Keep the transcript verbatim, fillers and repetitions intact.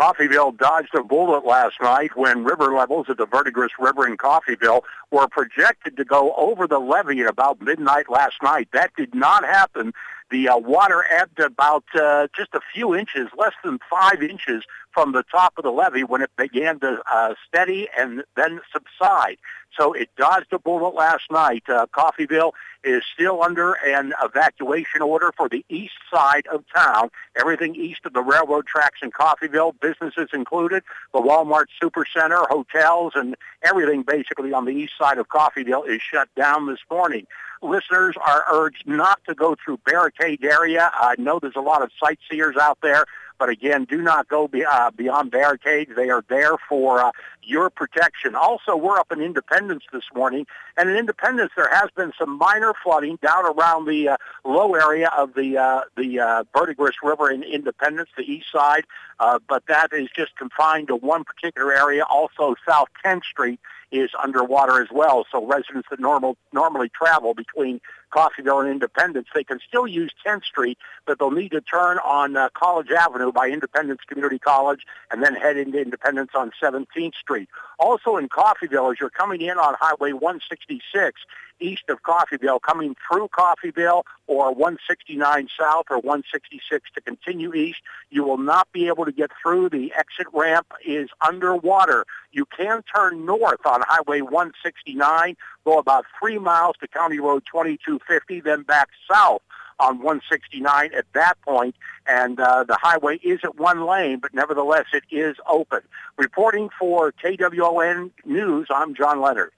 Coffeyville dodged a bullet last night when river levels at the Verdigris River in Coffeyville were projected to go over the levee at about midnight last night. That did not happen. The uh, water ebbed about uh, just a few inches, less than five inches from the top of the levee when it began to uh, steady and then subside. So it dodged a bullet last night. Uh, Coffeyville is still under an evacuation order for the east side of town. Everything east of the railroad tracks in Coffeyville, businesses included, the Walmart Supercenter, hotels, and everything basically on the east side of Coffeyville is shut down this morning. Listeners are urged not to go through barricade area. I know there's a lot of sightseers out there, but again, do not go be, uh, beyond barricades. They are there for uh, your protection. Also, we're up in Independence this morning, and in Independence there has been some minor flooding down around the uh, low area of the uh, the uh, Verdigris River in Independence, the east side, uh, but that is just confined to one particular area. Also, South tenth Street is underwater as well, so residents that normal, normally travel between Coffeyville and Independence, they can still use tenth Street, but they'll need to turn on uh, College Avenue by Independence Community College and then head into Independence on seventeenth Street. Also in Coffeyville, as you're coming in on Highway one sixty-six, east of Coffeyville, coming through Coffeyville or one sixty-nine South or one sixty-six to continue east, you will not be able to get through. The exit ramp is underwater. You can turn north on Highway one sixty-nine, go about three miles to County Road twenty-two fifty, then back south on one sixty-nine at that point, and uh, the highway is at one lane, but nevertheless it is open. Reporting for K W O N News, I'm John Leonard.